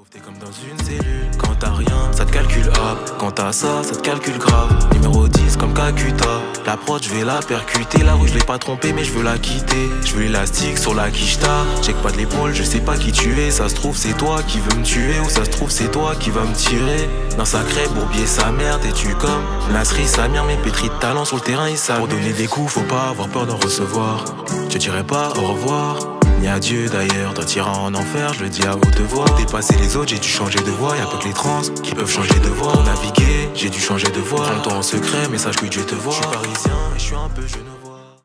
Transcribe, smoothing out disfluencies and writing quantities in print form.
T'es comme dans une cellule, quand t'as rien, ça te calcule hop. Quand t'as ça te calcule grave. Numéro 10 comme Kakuta. L'approche, je vais la percuter. La rue, je l'ai pas trompée, mais je veux la quitter. Je veux l'élastique sur la quicheta. Check pas de l'épaule, je sais pas qui tu es. Ça se trouve, c'est toi qui veux me tuer. Ou ça se trouve, c'est toi qui va me tirer. D'un sacré bourbier, sa mère, t'es-tu comme Nasri, Samir, mais pétri de talent sur le terrain, ils savent. Pour donner des coups, faut pas avoir peur d'en recevoir. Je dirais pas au revoir. Ni adieu d'ailleurs, toi t'iras en enfer, je le dis à haute voix. Pour dépasser les autres, j'ai dû changer de voix. Y'a pas que les trans qui peuvent changer de voix. Pour naviguer, j'ai dû changer de voix. Prends-toi en secret, message que Dieu te voit. Je suis parisien et je suis un peu genevois.